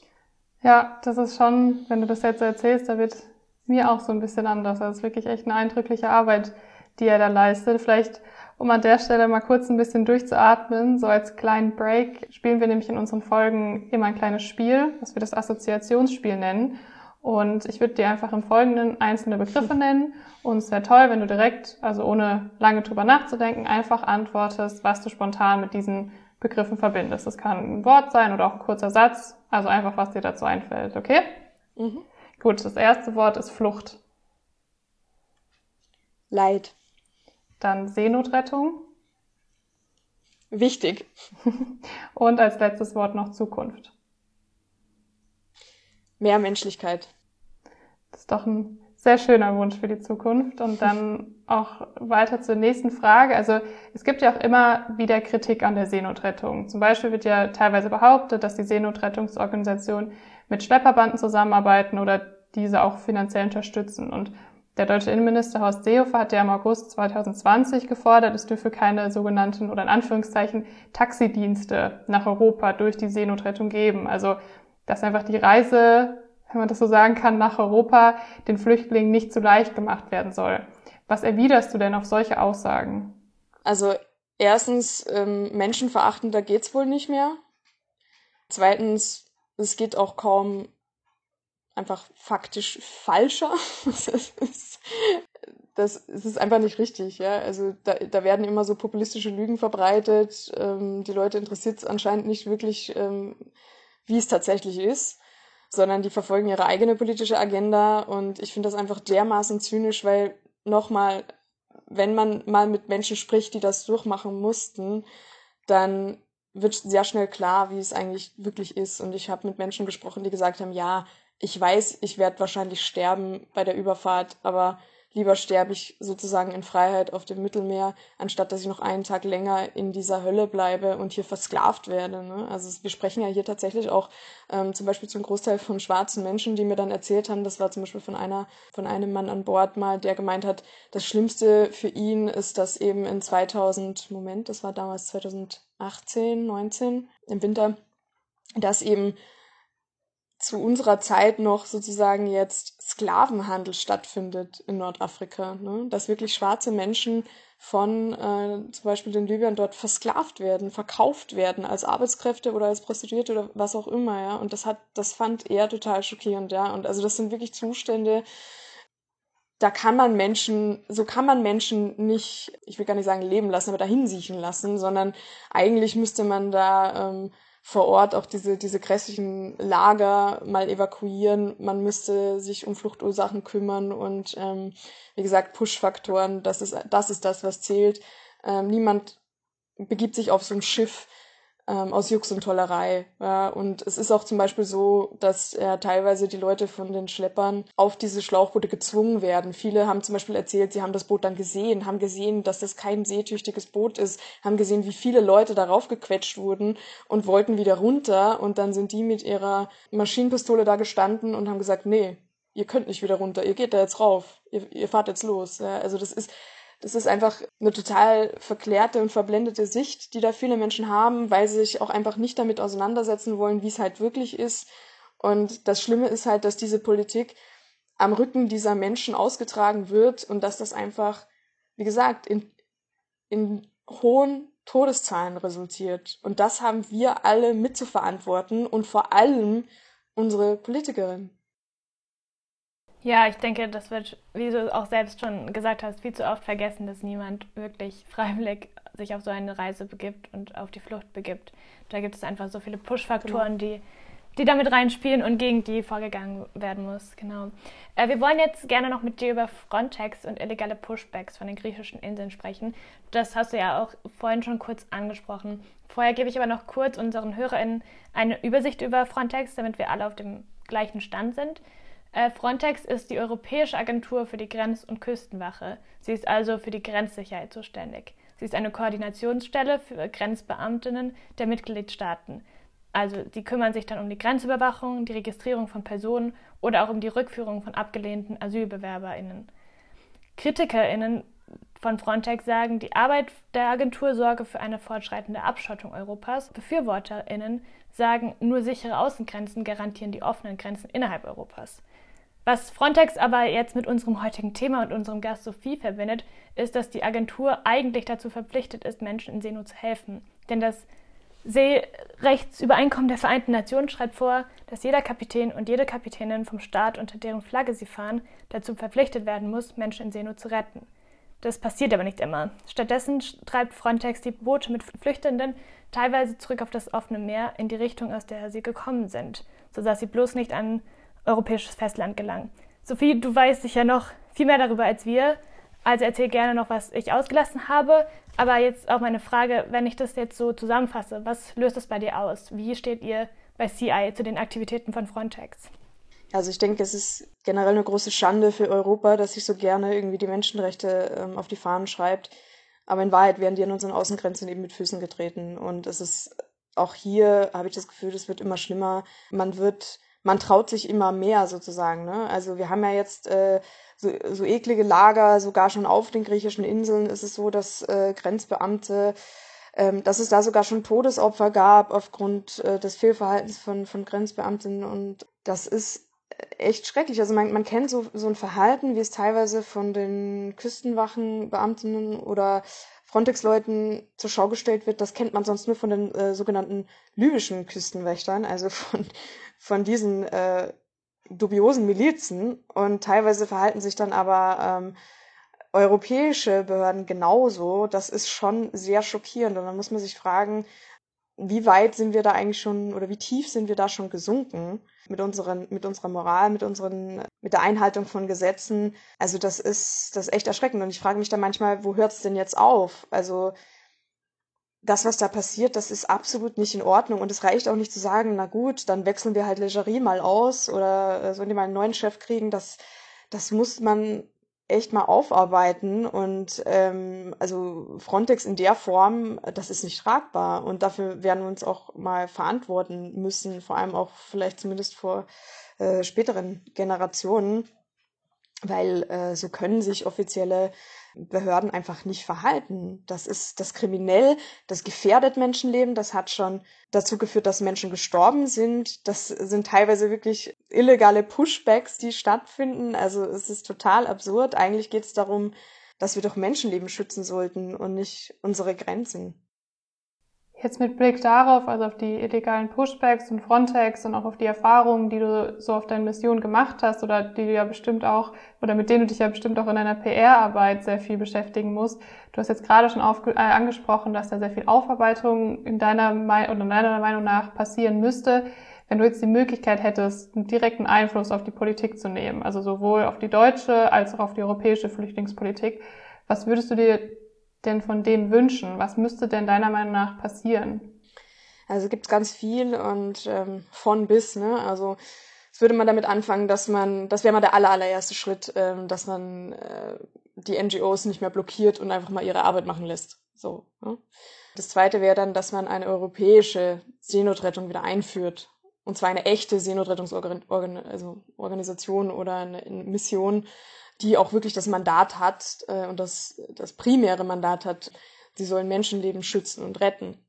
Ja, das ist schon, wenn du das jetzt so erzählst, da wird mir auch so ein bisschen anders. Das ist wirklich echt eine eindrückliche Arbeit, die er da leistet. Vielleicht, um an der Stelle mal kurz ein bisschen durchzuatmen, so als kleinen Break, spielen wir nämlich in unseren Folgen immer ein kleines Spiel, was wir das Assoziationsspiel nennen. Und ich würde dir einfach im Folgenden einzelne Begriffe nennen. Und es wäre toll, wenn du direkt, also ohne lange drüber nachzudenken, einfach antwortest, was du spontan mit diesen Begriffen verbindest. Das kann ein Wort sein oder auch ein kurzer Satz. Also einfach, was dir dazu einfällt, okay? Mhm. Gut, das erste Wort ist Flucht. Leid. Dann Seenotrettung. Wichtig. Und als letztes Wort noch Zukunft. Mehr Menschlichkeit. Das ist doch ein sehr schöner Wunsch für die Zukunft. Und dann auch weiter zur nächsten Frage. Also es gibt ja auch immer wieder Kritik an der Seenotrettung. Zum Beispiel wird ja teilweise behauptet, dass die Seenotrettungsorganisationen mit Schlepperbanden zusammenarbeiten oder diese auch finanziell unterstützen. Und der deutsche Innenminister Horst Seehofer hat ja im August zwanzig zwanzig gefordert, es dürfe keine sogenannten oder in Anführungszeichen Taxidienste nach Europa durch die Seenotrettung geben. Also dass einfach die Reise, wenn man das so sagen kann, nach Europa den Flüchtlingen nicht zu leicht gemacht werden soll. Was erwiderst du denn auf solche Aussagen? Also erstens, ähm, menschenverachtender geht's wohl nicht mehr. Zweitens, es geht auch kaum einfach faktisch falscher. Das ist, das, das ist einfach nicht richtig, ja. Also da, da werden immer so populistische Lügen verbreitet. Ähm, die Leute interessiert es anscheinend nicht wirklich, ähm, wie es tatsächlich ist, sondern die verfolgen ihre eigene politische Agenda, und ich finde das einfach dermaßen zynisch, weil nochmal, wenn man mal mit Menschen spricht, die das durchmachen mussten, dann wird sehr schnell klar, wie es eigentlich wirklich ist. Und ich habe mit Menschen gesprochen, die gesagt haben, ja, ich weiß, ich werde wahrscheinlich sterben bei der Überfahrt, aber lieber sterbe ich sozusagen in Freiheit auf dem Mittelmeer, anstatt dass ich noch einen Tag länger in dieser Hölle bleibe und hier versklavt werde. Ne? Also wir sprechen ja hier tatsächlich auch ähm, zum Beispiel zum Großteil von schwarzen Menschen, die mir dann erzählt haben, das war zum Beispiel von einer, von einem Mann an Bord mal, der gemeint hat, das Schlimmste für ihn ist, dass eben in zweitausend, Moment, das war damals zweitausendachtzehn, neunzehn, im Winter, dass eben zu unserer Zeit noch sozusagen jetzt Sklavenhandel stattfindet in Nordafrika, ne? Dass wirklich schwarze Menschen von äh, zum Beispiel den Libyern dort versklavt werden, verkauft werden als Arbeitskräfte oder als Prostituierte oder was auch immer, ja. Und das hat, das fand er total schockierend, ja. Und also das sind wirklich Zustände, da kann man Menschen, so kann man Menschen nicht, ich will gar nicht sagen leben lassen, aber dahin siechen lassen, sondern eigentlich müsste man da ähm, vor Ort auch diese diese grässlichen Lager mal evakuieren. Man müsste sich um Fluchtursachen kümmern und ähm, wie gesagt Push-Faktoren, das ist das ist das, was zählt. Ähm, niemand begibt sich auf so ein Schiff ähm, aus Jux und Tollerei. Ja. Und es ist auch zum Beispiel so, dass äh, teilweise die Leute von den Schleppern auf diese Schlauchboote gezwungen werden. Viele haben zum Beispiel erzählt, sie haben das Boot dann gesehen, haben gesehen, dass das kein seetüchtiges Boot ist, haben gesehen, wie viele Leute darauf gequetscht wurden und wollten wieder runter. Und dann sind die mit ihrer Maschinenpistole da gestanden und haben gesagt, nee, ihr könnt nicht wieder runter, ihr geht da jetzt rauf, ihr, ihr fahrt jetzt los. Ja. Also das ist Das ist einfach eine total verklärte und verblendete Sicht, die da viele Menschen haben, weil sie sich auch einfach nicht damit auseinandersetzen wollen, wie es halt wirklich ist. Und das Schlimme ist halt, dass diese Politik am Rücken dieser Menschen ausgetragen wird und dass das einfach, wie gesagt, in, in hohen Todeszahlen resultiert. Und das haben wir alle mitzuverantworten und vor allem unsere Politikerinnen. Ja, ich denke, das wird, wie du auch selbst schon gesagt hast, viel zu oft vergessen, dass niemand wirklich freiwillig sich auf so eine Reise begibt und auf die Flucht begibt. Da gibt es einfach so viele Push-Faktoren, Genau. die, die damit reinspielen und gegen die vorgegangen werden muss. Genau. Äh, wir wollen jetzt gerne noch mit dir über Frontex und illegale Pushbacks von den griechischen Inseln sprechen. Das hast du ja auch vorhin schon kurz angesprochen. Vorher gebe ich aber noch kurz unseren HörerInnen eine Übersicht über Frontex, damit wir alle auf dem gleichen Stand sind. Frontex ist die Europäische Agentur für die Grenz- und Küstenwache. Sie ist also für die Grenzsicherheit zuständig. Sie ist eine Koordinationsstelle für Grenzbeamtinnen der Mitgliedstaaten. Also die kümmern sich dann um die Grenzüberwachung, die Registrierung von Personen oder auch um die Rückführung von abgelehnten AsylbewerberInnen. KritikerInnen von Frontex sagen, die Arbeit der Agentur sorge für eine fortschreitende Abschottung Europas. BefürworterInnen sagen, nur sichere Außengrenzen garantieren die offenen Grenzen innerhalb Europas. Was Frontex aber jetzt mit unserem heutigen Thema und unserem Gast Sophie verbindet, ist, dass die Agentur eigentlich dazu verpflichtet ist, Menschen in Seenot zu helfen. Denn das Seerechtsübereinkommen der Vereinten Nationen schreibt vor, dass jeder Kapitän und jede Kapitänin vom Staat, unter deren Flagge sie fahren, dazu verpflichtet werden muss, Menschen in Seenot zu retten. Das passiert aber nicht immer. Stattdessen treibt Frontex die Boote mit Flüchtenden teilweise zurück auf das offene Meer in die Richtung, aus der sie gekommen sind, sodass sie bloß nicht an europäisches Festland gelangen. Sophie, du weißt sicher noch viel mehr darüber als wir, also erzähl gerne noch, was ich ausgelassen habe. Aber jetzt auch meine Frage, wenn ich das jetzt so zusammenfasse, was löst das bei dir aus? Wie steht ihr bei C I zu den Aktivitäten von Frontex? Also ich denke, es ist generell eine große Schande für Europa, dass sich so gerne irgendwie die Menschenrechte ähm, auf die Fahnen schreibt. Aber in Wahrheit werden die an unseren Außengrenzen eben mit Füßen getreten. Und es ist auch hier, habe ich das Gefühl, es wird immer schlimmer. Man wird, man traut sich immer mehr sozusagen. Ne? Also wir haben ja jetzt äh, so, so eklige Lager, sogar schon auf den griechischen Inseln ist es so, dass äh, Grenzbeamte, ähm, dass es da sogar schon Todesopfer gab aufgrund äh, des Fehlverhaltens von, von Grenzbeamtinnen. Und das ist echt schrecklich. Also man, man kennt so, so ein Verhalten, wie es teilweise von den Küstenwachenbeamtinnen oder Frontex-Leuten zur Schau gestellt wird. Das kennt man sonst nur von den äh, sogenannten libyschen Küstenwächtern, also von, von diesen äh, dubiosen Milizen. Und teilweise verhalten sich dann aber ähm, europäische Behörden genauso. Das ist schon sehr schockierend. Und dann muss man sich fragen, wie weit sind wir da eigentlich schon oder wie tief sind wir da schon gesunken mit unseren, mit unserer Moral, mit unseren, mit der Einhaltung von Gesetzen. Also das ist, das ist echt erschreckend. Und ich frage mich da manchmal, wo hört es denn jetzt auf? Also das, was da passiert, das ist absolut nicht in Ordnung. Und es reicht auch nicht zu sagen, na gut, dann wechseln wir halt Legerie mal aus oder sollen die mal einen neuen Chef kriegen. Das, das muss man echt mal aufarbeiten. Und ähm, also Frontex in der Form, das ist nicht tragbar. Und dafür werden wir uns auch mal verantworten müssen, vor allem auch vielleicht zumindest vor äh, späteren Generationen. weil äh, so können sich offizielle Behörden einfach nicht verhalten. Das ist das kriminell, das gefährdet Menschenleben, das hat schon dazu geführt, dass Menschen gestorben sind. Das sind teilweise wirklich illegale Pushbacks, die stattfinden. Also es ist total absurd. Eigentlich geht es darum, dass wir doch Menschenleben schützen sollten und nicht unsere Grenzen. Jetzt mit Blick darauf, also auf die illegalen Pushbacks und Frontex und auch auf die Erfahrungen, die du so auf deinen Missionen gemacht hast oder die du ja bestimmt auch, oder mit denen du dich ja bestimmt auch in deiner P R-Arbeit sehr viel beschäftigen musst. Du hast jetzt gerade schon aufge- äh, angesprochen, dass da sehr viel Aufarbeitung in deiner, Me- oder in deiner Meinung nach passieren müsste. Wenn du jetzt die Möglichkeit hättest, einen direkten Einfluss auf die Politik zu nehmen, also sowohl auf die deutsche als auch auf die europäische Flüchtlingspolitik, was würdest du dir denn von denen wünschen? Was müsste denn deiner Meinung nach passieren? Also gibt's ganz viel und ähm, von bis, ne? Also es würde man damit anfangen, dass man, das wäre mal der aller, allererste Schritt, ähm, dass man äh, die N G Os nicht mehr blockiert und einfach mal ihre Arbeit machen lässt. So. Ne? Das zweite wäre dann, dass man eine europäische Seenotrettung wieder einführt. Und zwar eine echte Seenotrettungsorganisation oder eine, eine Mission, die auch wirklich das Mandat hat äh, und das, das primäre Mandat hat, sie sollen Menschenleben schützen und retten.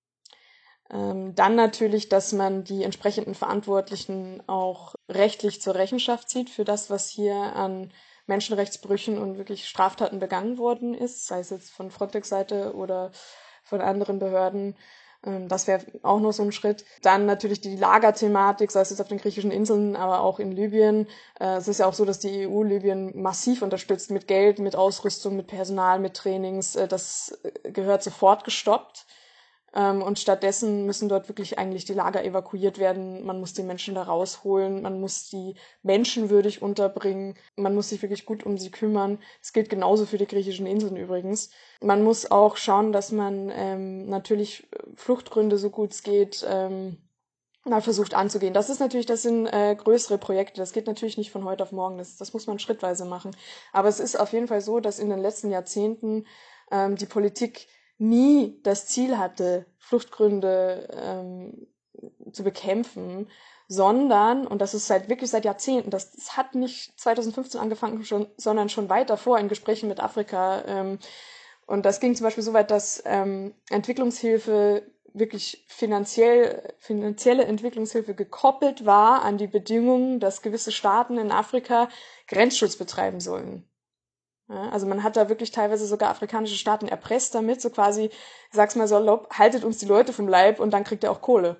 Ähm, dann natürlich, dass man die entsprechenden Verantwortlichen auch rechtlich zur Rechenschaft zieht für das, was hier an Menschenrechtsbrüchen und wirklich Straftaten begangen worden ist, sei es jetzt von Frontex-Seite oder von anderen Behörden. Das wäre auch noch so ein Schritt. Dann natürlich die Lagerthematik, sei es jetzt auf den griechischen Inseln, aber auch in Libyen. Es ist ja auch so, dass die E U Libyen massiv unterstützt mit Geld, mit Ausrüstung, mit Personal, mit Trainings. Das gehört sofort gestoppt. Und stattdessen müssen dort wirklich eigentlich die Lager evakuiert werden. Man muss die Menschen da rausholen, man muss die menschenwürdig unterbringen, man muss sich wirklich gut um sie kümmern. Das gilt genauso für die griechischen Inseln übrigens. Man muss auch schauen, dass man ähm, natürlich Fluchtgründe, so gut es geht, ähm, mal versucht anzugehen. Das ist natürlich, das sind äh, größere Projekte. Das geht natürlich nicht von heute auf morgen. Das, das muss man schrittweise machen. Aber es ist auf jeden Fall so, dass in den letzten Jahrzehnten ähm, die Politik nie das Ziel hatte, Fluchtgründe ähm, zu bekämpfen, sondern, und das ist seit wirklich seit Jahrzehnten, das, das hat nicht zwanzig fünfzehn angefangen, schon, sondern schon weit davor in Gesprächen mit Afrika. Ähm, und das ging zum Beispiel so weit, dass ähm, Entwicklungshilfe wirklich finanziell, finanzielle Entwicklungshilfe gekoppelt war an die Bedingungen, dass gewisse Staaten in Afrika Grenzschutz betreiben sollen. Ja, also man hat da wirklich teilweise sogar afrikanische Staaten erpresst damit, so quasi, ich sag's mal salopp, haltet uns die Leute vom Leib und dann kriegt ihr auch Kohle.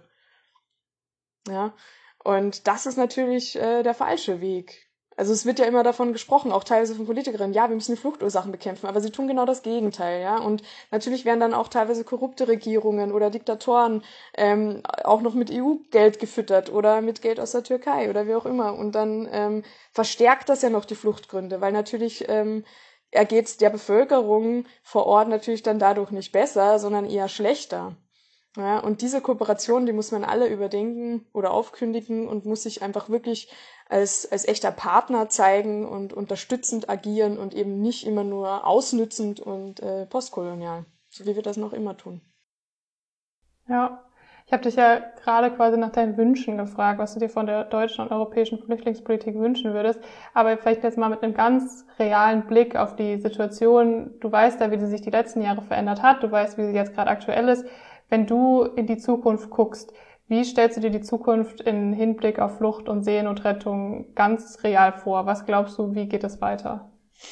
Ja, und das ist natürlich äh, der falsche Weg. Also es wird ja immer davon gesprochen, auch teilweise von Politikerinnen, ja, wir müssen die Fluchtursachen bekämpfen, aber sie tun genau das Gegenteil, ja. Und natürlich werden dann auch teilweise korrupte Regierungen oder Diktatoren ähm, auch noch mit E U-Geld gefüttert oder mit Geld aus der Türkei oder wie auch immer. Und dann ähm, verstärkt das ja noch die Fluchtgründe, weil natürlich ähm, ergeht es der Bevölkerung vor Ort natürlich dann dadurch nicht besser, sondern eher schlechter. Ja, und diese Kooperation, die muss man alle überdenken oder aufkündigen und muss sich einfach wirklich als, als echter Partner zeigen und unterstützend agieren und eben nicht immer nur ausnützend und äh, postkolonial, so wie wir das noch immer tun. Ja, ich habe dich ja gerade quasi nach deinen Wünschen gefragt, was du dir von der deutschen und europäischen Flüchtlingspolitik wünschen würdest. Aber vielleicht jetzt mal mit einem ganz realen Blick auf die Situation. Du weißt ja, wie sie sich die letzten Jahre verändert hat. Du weißt, wie sie jetzt gerade aktuell ist. Wenn du in die Zukunft guckst, wie stellst du dir die Zukunft im Hinblick auf Flucht und Seenotrettung ganz real vor? Was glaubst du, wie geht es weiter?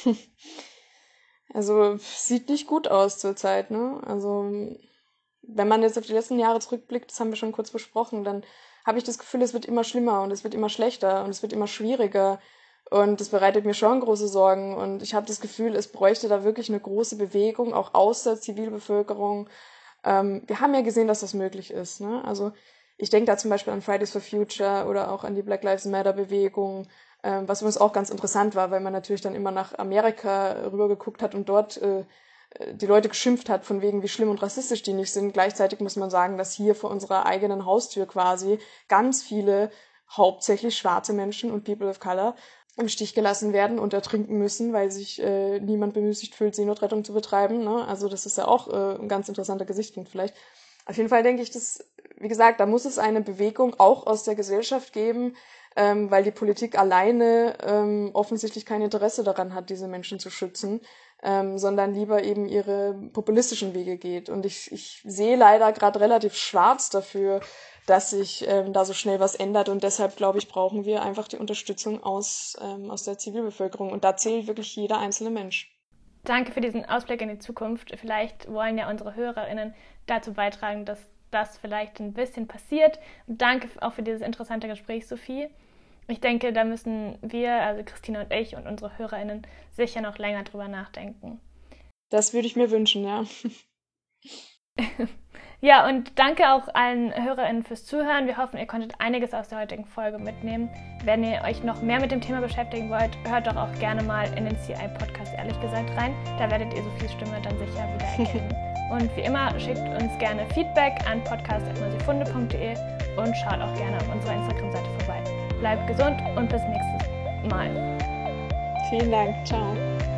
Also sieht nicht gut aus zurzeit, ne? Also wenn man jetzt auf die letzten Jahre zurückblickt, das haben wir schon kurz besprochen, dann habe ich das Gefühl, es wird immer schlimmer und es wird immer schlechter und es wird immer schwieriger. Und das bereitet mir schon große Sorgen. Und ich habe das Gefühl, es bräuchte da wirklich eine große Bewegung, auch aus der Zivilbevölkerung. Ähm, wir haben ja gesehen, dass das möglich ist, ne? Also ich denke da zum Beispiel an Fridays for Future oder auch an die Black Lives Matter Bewegung, ähm, was für uns auch ganz interessant war, weil man natürlich dann immer nach Amerika rübergeguckt hat und dort äh, die Leute geschimpft hat, von wegen, wie schlimm und rassistisch die nicht sind. Gleichzeitig muss man sagen, dass hier vor unserer eigenen Haustür quasi ganz viele, hauptsächlich schwarze Menschen und People of Color im Stich gelassen werden und ertrinken müssen, weil sich äh, niemand bemüßigt fühlt, Seenotrettung zu betreiben. Ne? Also das ist ja auch äh, ein ganz interessanter Gesichtspunkt vielleicht. Auf jeden Fall denke ich, dass, wie gesagt, da muss es eine Bewegung auch aus der Gesellschaft geben, ähm, weil die Politik alleine ähm, offensichtlich kein Interesse daran hat, diese Menschen zu schützen, ähm, sondern lieber eben ihre populistischen Wege geht. Und ich, ich sehe leider gerade relativ schwarz dafür, dass sich ähm, da so schnell was ändert. Und deshalb, glaube ich, brauchen wir einfach die Unterstützung aus, ähm, aus der Zivilbevölkerung. Und da zählt wirklich jeder einzelne Mensch. Danke für diesen Ausblick in die Zukunft. Vielleicht wollen ja unsere HörerInnen dazu beitragen, dass das vielleicht ein bisschen passiert. Und danke auch für dieses interessante Gespräch, Sophie. Ich denke, da müssen wir, also Christina und ich und unsere HörerInnen, sicher noch länger drüber nachdenken. Das würde ich mir wünschen, ja. Ja, und danke auch allen HörerInnen fürs Zuhören. Wir hoffen, ihr konntet einiges aus der heutigen Folge mitnehmen. Wenn ihr euch noch mehr mit dem Thema beschäftigen wollt, hört doch auch gerne mal in den C I-Podcast ehrlich gesagt rein. Da werdet ihr Sophies Stimme dann sicher wieder erkennen. Und wie immer, schickt uns gerne Feedback an podcast at nosifunde punkt de und schaut auch gerne auf unserer Instagram-Seite vorbei. Bleibt gesund und bis nächstes Mal. Vielen Dank. Ciao.